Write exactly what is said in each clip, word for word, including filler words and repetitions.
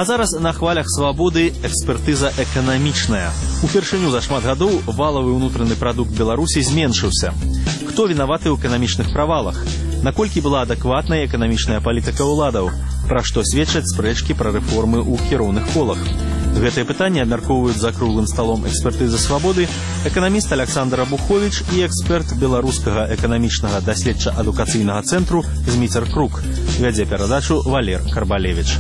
А зараз на хвалях свабоды экспертыза эканамічная. Упершыню за шмат гадоў валавы ўнутраны прадукт Беларусі зменшыўся. Хто вінаваты ў эканамічных правалах? Наколькі была адэкватная эканамічная палітыка ўладаў? Пра што сведчаць спрэчкі пра рэформы ў кіроўных колах? Гэтае пытанне абмяркоўваюць за круглым сталом экспертызы свабоды эканаміст Александр Абухович і эксперт беларускага эканамічнага даследча-адукацыйнага цэнтру Зміцер Крук. Вядзе перадачу Валер Карбалевич.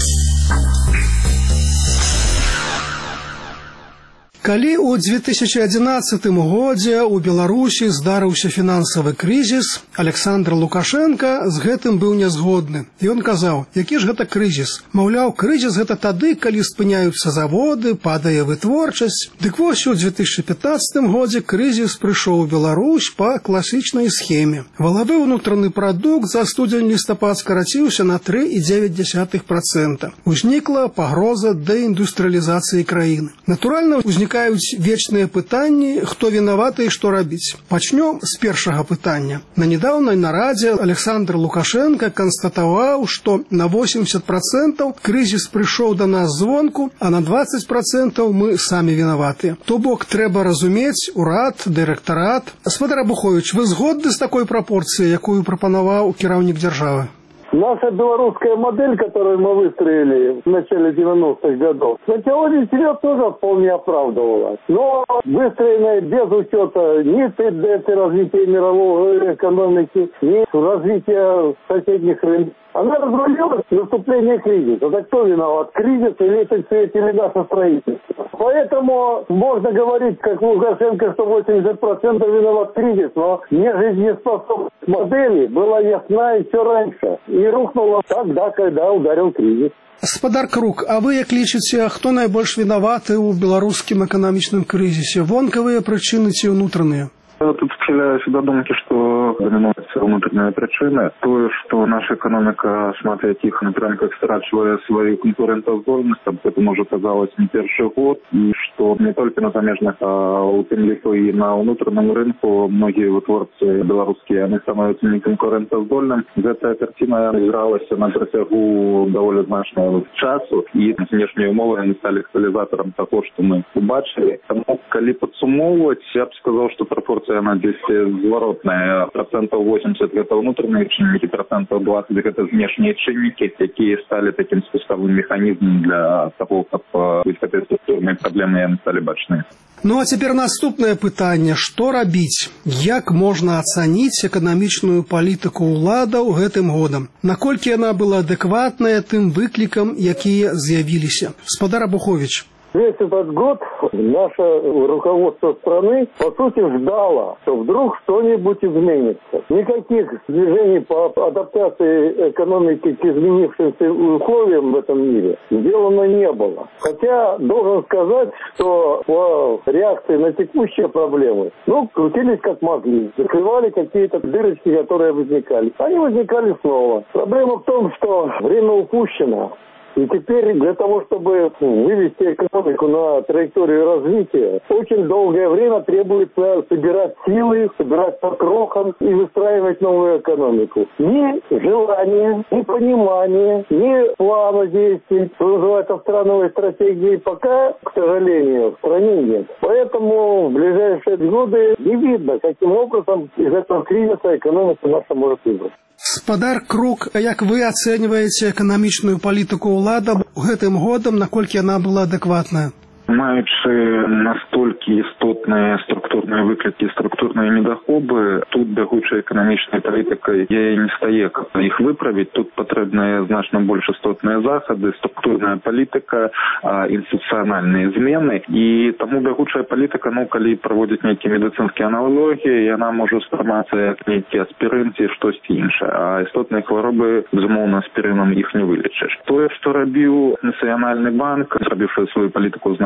Калі ў дзве тысячы адзінаццатым годзе ў Беларусі здарыўся фінансавы крызіс, Александр Лукашенко з гэтым быў нязгодны. Ён казаў, які ж гэта крызіс? Маўляў, крызіс гэта тады, калі спыняюцца заводы, падае вытворчасць. Дык вось у дзве тысячы пятнаццатым годзе крызіс прыйшоў у Беларусь па класічнай схеме. Валавы ўнутраны прадукт за студзень-лістапад скараціўся на тры і дзевяць дзясятых працэнта. Узнікла пагроза дэіндустрыялізацыі краіны. Натуральна, узнікла вечныя пытанні, хто вінаваты і што рабіць. Пачнём з першага пытання. На нядаўнай нарадзе Александр Лукашенко канстатаваў, што на восемьдесят працэнтаў крызіс прыйшоў да нас звонку, а на двадцать працэнтаў мы самі вінаватыя. То бок трэба разумець урад, дырэктарат. Гаспадар Абухович, вы згодны з такой прапорцыяй, якую прапанаваў кіраўнік дзяржавы? Наша белорусская модель, которую мы выстроили в начале девяностых годов, на теории себя тоже вполне оправдывалась. Но выстроенная без учета ни тенденций развития мировой экономики, ни развития соседних рынков. Она разрулилась наступление кризиса. Так кто виноват? Кризис или это или наше строительство? Поэтому можно говорить, как Лукашенко, что восемьдесят процентов виноват кризис, но нежизнеспособность модели была ясна еще раньше. И рухнула тогда, когда ударил кризис. Гаспадар Крук, а вы як лічыце, хто найбольш вінаваты ў беларускім эканамічным крызісе? Вонкавыя прычыны ці ўнутраныя? Тут схиляюсь до думки, что доминуются внутренние причины. То, что наша экономика, шмат яких на рынках страчивает свою конкурентоздольность, это уже казалось не первый год, и что не только на замежных, а у тем лихо и на внутреннем рынку многие вытворцы белорусские, они становятся неконкурентоздольным. Эта картина игралась на протягу довольно значного часу, и внешние умовы они стали катализатором того, что мы убачили. Тому, коли подсумовывать, я бы сказал, что пропорция она здесь зворотная. Процентов восемьдесят это внутренние чинники, процентов двадцать это внешние чинники, которые стали таким спусковым механизмом для того, как быть этой структурной проблемы они стали бачные. Ну а цяпер наступнае пытанне, што рабіць? Як можна ацаніць эканамічную палітыку ўладаў гэтым годам? Наколькі яна была адэкватная тым выклікам, якія з'явіліся? Гаспадар Абухович. Весь этот год наше руководство страны, по сути, ждало, что вдруг что-нибудь изменится. Никаких движений по адаптации экономики к изменившимся условиям в этом мире сделано не было. Хотя, должен сказать, что по реакции на текущие проблемы, ну, крутились как могли, закрывали какие-то дырочки, которые возникали. Они возникали снова. Проблема в том, что время упущено. И теперь для того, чтобы вывести экономику на траекторию развития, очень долгое время требуется собирать силы, собирать по крохам и выстраивать новую экономику. Ни желания, ни понимания, ни плана действий, что называется страновой стратегии, пока, к сожалению, в стране нет. Поэтому в ближайшие годы не видно, каким образом из этого кризиса экономика наша может выбрать. Гаспадар Крук, як вы ацэньваеце эканамічную палітыку ўладаў гэтым годам, наколькі яна была адэкватная? Маючы настолькі істотныя структурныя выклікі, структурныя недахопы, тут бягучай эканамічнай палітыкай яе не стае, каб іх выправіць. Тут патрэбныя значна больш істотныя захады, структурная палітыка, інстытуцыянальныя змены. І таму бягучая палітыка, ну, калі праводзіць нейкія медыцынскія аналогіі, яна можа спрымацца як нейкі аспірын ці штосьці іншае. А істотныя хваробы, безумоўна, аспірынам іх не вылечыш. Тое, што рабіў Нацыянальны банк, зрабіўшы сваю палітыку значна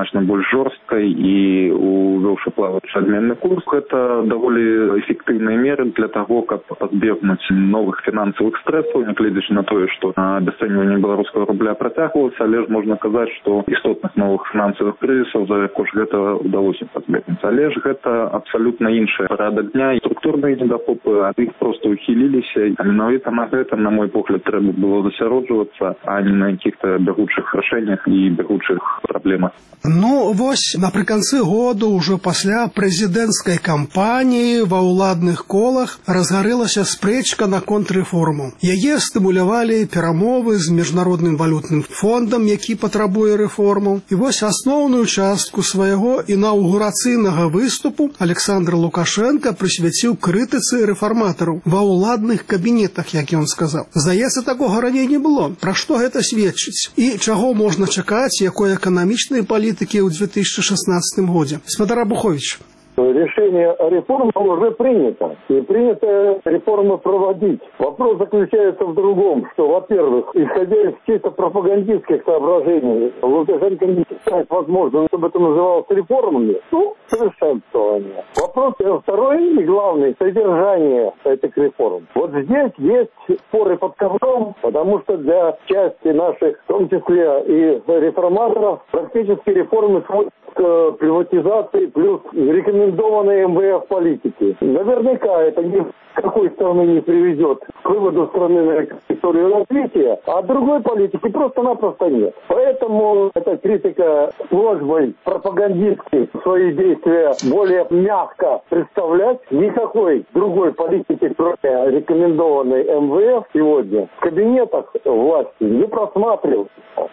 значна больш жорсткай і увёўшы плаваючы адменны курс. Гэта даволі эфектыўныя меры для таго, каб пазбегнуць новых фінансавых стрэсаў, нягледзячы на тое, што абясцэньванне беларускага рубля працягвалася, але ж можна казаць, што істотных новых фінансавых крызісаў за кошт гэтага ўдалося пазбегнуць. Але ж гэта абсалютна іншы парадак дня, і структурныя недахопы ад іх проста ухіліліся. А менавіта на гэта, на мой погляд, трэба было засяроджвацца, а не на якіх-то бягучых рашэннях і бягучых праблемах. Ну, вось, напрыканцы году, ўжо пасля прэзідэнцкай кампаніі ва ўладных колах разгарэлася спрэчка наконт рэформу. Яе стымулявалі перамовы з Міжнародным валютным фондам, які патрабуе рэформу. І вось асноўную частку свайго інаўгурацыйнага выступу Александр Лукашенко прысвяціў крытыцы рэфарматараў ва ўладных кабінетах, як ён сказаў. Здаецца, такога раней не было. Пра што гэта сведчыць? І чаго можна чакаць, якой эканамічнай палітыкі ў две тысячи шестнадцатым годзе? Спадар Абухович. Решение о реформе уже принято. И принято реформы проводить. Вопрос заключается в другом, что, во-первых, исходя из чисто пропагандистских соображений, Лукашенко не считает возможным, чтобы это называлось реформами. Ну, совершенствование. Вопрос второй и главный – содержание этих реформ. Вот здесь есть споры под ковром, потому что для части наших, в том числе и реформаторов, практически реформы сводятся к приватизации плюс рекомендованные эм вэ эф политики. Наверняка это ни с какой стороны не приведет к выводу страны на историю развития, а другой политики просто-напросто нет. Поэтому эта критика просьбой пропагандистски свои действия более мягко представлять, никакой другой политики, кроме рекомендованной эм вэ эф сегодня в кабинетах власти не просматривается.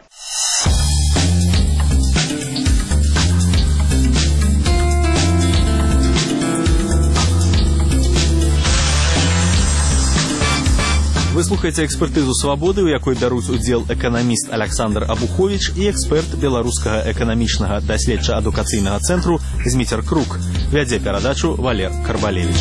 Вы слухаеце экспертызу «Свабоды», у якой бяруць удзел эканаміст Александр Абухович і эксперт беларускага эканамічнага даследча-адукацыйнага цэнтру Зміцер Крук. Вядзе перадачу Валер Карбалевич.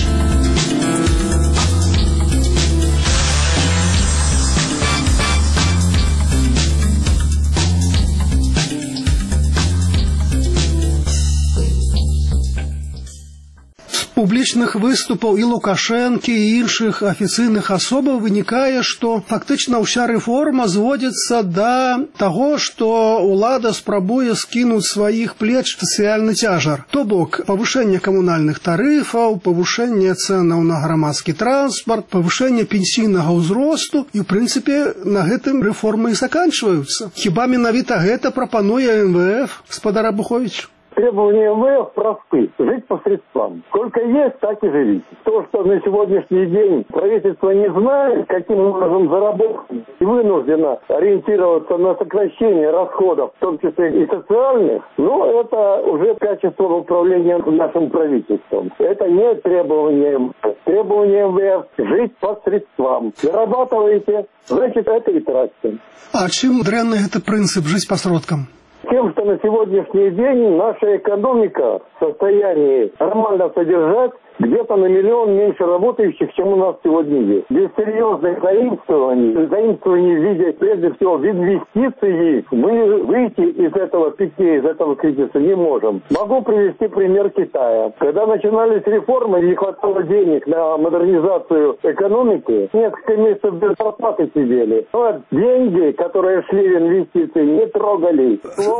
Публічных выступаў і Лукашэнкі, і іншых афіцыйных асобаў вынікае, што фактычна ўся рэформа зводзіцца да таго, што ўлада спрабуе скінуць сваіх плеч сацыяльны цяжар. То бок, павышэнне камунальных тарыфаў, павышэнне цэнаў на грамадскі транспарт, павышэнне пенсійнага ўзросту, і, ў прынцыпе, на гэтым рэформы і заканчваюцца. Хіба менавіта гэта прапануе эм вэ эф, спадар Абухович? Требования эм вэ эф просты. Жить по средствам. Сколько есть, так и живите. То, что на сегодняшний день правительство не знает, каким образом заработать, и вынуждено ориентироваться на сокращение расходов, в том числе и социальных, ну, это уже качество управления нашим правительством. Это не требование эм вэ эф. Требование эм вэ эф – жить по средствам. Зарабатываете, значит, это и тратите. А чым дрэнны гэты прынцып «жить по сродкам»? Тем, что на сегодняшний день наша экономика в состоянии нормально содержать где-то на миллион меньше работающих, чем у нас сегодня есть. Без серьезных заимствований, заимствований в виде, прежде всего, в инвестиции, мы выйти из этого пике, из этого кризиса не можем. Могу привести пример Китая. Когда начинались реформы, не хватало денег на модернизацию экономики, несколько месяцев без зарплаты сидели. Но деньги, которые шли в инвестиции, не трогали.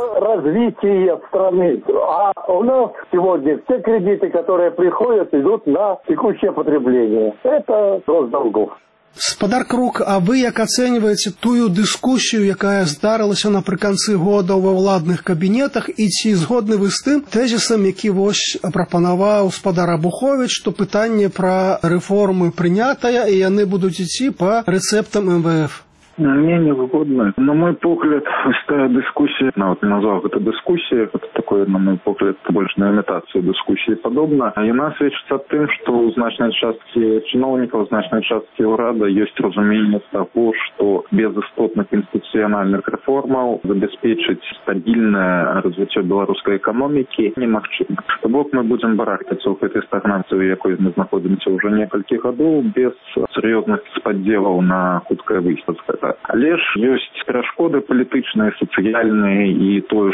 Развитие страны. А у нас сегодня все кредиты, которые приходят, идут на текущее потребление. Это рост долгов. Спадар Крук, а вы як ацэньваеце тую дыскусію, якая здарылася напрыканцы года ва ўладных кабінетах, і ці згодны вы з тым тэзісам, які вось прапанаваў спадар Абухович, што пытанне пра рэформы прынятае, і яны будуць ісці па рэцэптам эм вэ эф? Мне не згодна. На мой погляд, такая дискуссия, ну, вот назвал это дискуссия, это такое, на мой погляд, больше на имитацию дискуссии подобно. И она свидетельствует о том, что у значной части чиновников, у значной части урада есть разумение того, что без истотных институциональных реформ обеспечить стабильное развитие белорусской экономики немагчыма. То бок мы будем барахтаться в этой стагнации, в якой мы находимся уже несколько годов, без серьезных подделов на хуткое выставка. гэта. Але ж ёсць перашкоды палітычныя, сацыяльныя і тое,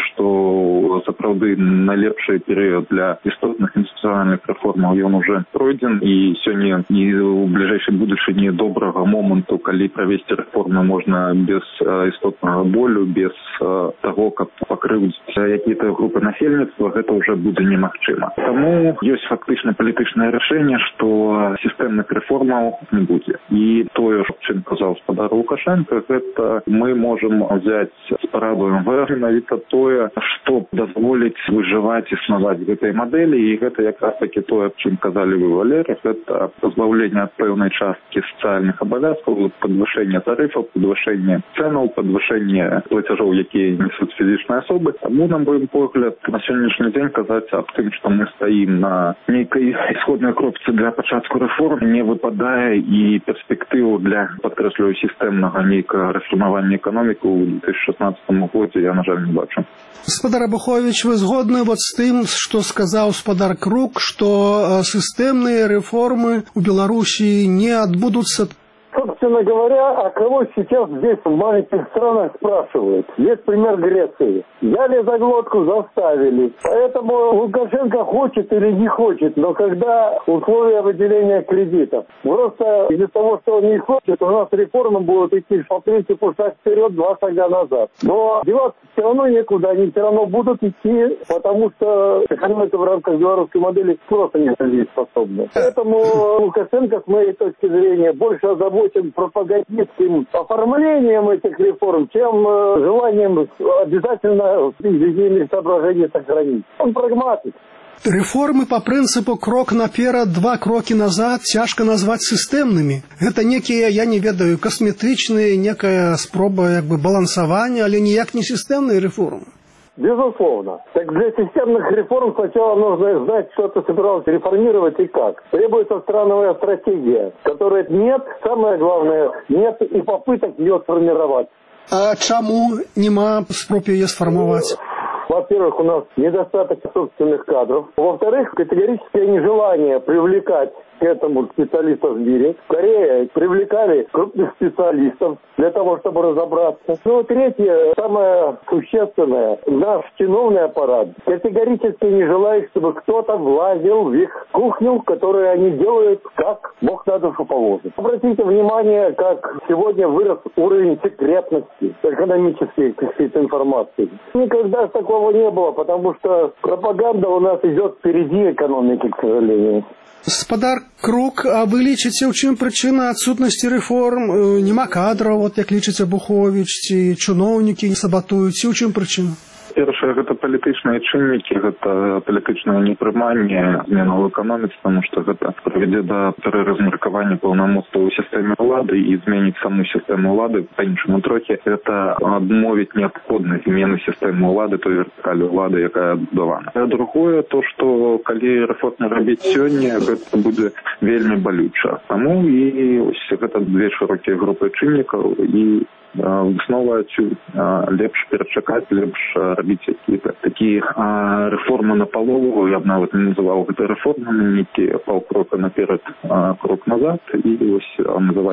што сапраўды найлепшы перыяд для істотных інстытуцыянальных рэформаў ён уже пройдзен, і сёння і ў бліжэйшай будучыні добрага моманту, калі правесці рэформы можна без істотнага болю, без таго, каб пакрыўдзіць якія-то групы насельніцтва, гэта ўжо будзе немагчыма. Таму ёсць фактычна палітычнае рашэнне, што сістэмных рэформаў не будзе. І тое, чым казаў спадар Лукашенко, гэта мы можам взяць з параду эм вэ менавіта тое, што дазволіць выжываць, існаваць гэтай мадэлі, і гэта якраз таки тое, аб чым казалі вы, Валерый, гэта пазбаўленне ад пэўнай часткі сацыяльных абавязкаў, падвышэнне тарыфаў, падвышэнне цэнаў, падвышэнне плацяжоў, якія несуць фізічныя асобы. Таму, на мой погляд, на сённяшні дзень казаць аб тым, што мы стаім на нейкай ісходнай кропцы для пачатку рэформ, не выпадае, і перспектыву для, падкрэслюю, сістэмнага нейкага рэформавання эканомікі ў две тысячи шестнадцатым годзе я, на жаль, не бачу. Спадар Абухович, вы згодны вот з тым, што сказаў спадар Крук, што сістэмныя рэформы у Беларусі не адбудуцца? Собственно говоря, а кого сейчас здесь в маленьких странах спрашивают? Есть пример Греции. Взяли за глотку, заставили. Поэтому Лукашенко хочет или не хочет, но когда условия выделения кредитов. Просто из-за того, что он не хочет, у нас реформы будут идти по принципу шаг вперед, два шага назад. Но деваться все равно некуда, они все равно будут идти, потому что экономика в рамках белорусской модели просто не способна. Поэтому Лукашенко, с моей точки зрения, больше озабочен пропагандистским оформлением этих реформ, чем э, желанием обязательно из соображений сохранить. Он прагматик. Рэформы по прынцыпу крок наперад, два крокі назад цяжка назваць сістэмнымі. Гэта некія, я не ведаю, касметычныя, некая спроба як бы балансавання, але ніяк не сістэмныя рэформы. Безусловно. Так для системных реформ сначала нужно знать, что ты собирался реформировать и как. Требуется страновая стратегия, которой нет, самое главное, нет и попыток ее сформировать. А чаму нема спроб яе сфармаваць? Во-первых, у нас недостаток собственных кадров. Во-вторых, категорическое нежелание привлекать к этому специалистов в мире. В Корее привлекали крупных специалистов для того, чтобы разобраться. Ну, третье, самое существенное, наш чиновный аппарат категорически не желает, чтобы кто-то влазил в их кухню, которую они делают, как Бог на душу положит. Обратите внимание, как сегодня вырос уровень секретности экономической какой-то информации. Никогда такого не было, потому что пропаганда у нас идет впереди экономики, к сожалению. Спадар Крук, а вы лічыце, у чым прычына адсутнасці рэформ? Нема кадраў, вот як лічыць Абухович, ці чыноўнікі не сабатуюць, ці ў чым прычына? Першае, гэта палітычныя чыннікі, гэта палітычнае непрыманне зменаў у эканоміцы, таму што гэта прывядзе да пераразмеркавання паўнамоцтваў у сістэме ўлады і зменіць саму сістэму ўлады. Па іншаму трохі гэта адмовіць неабходнасць змены сістэмы ўлады, той вертыкалі ўлады, якая адбудавана. А другое, то, што калі рэформы рабіць сёння, гэта будзе вельмі балюча. Таму і ось гэта две шырокія групы чыннікаў, і высновы адсюль лепш перачакаць, лепш рабіць якія-то такія рэформы на палову, я б нават не называў гэта рэформамі, нейкія паўкрока наперад, крок назад, і ось называць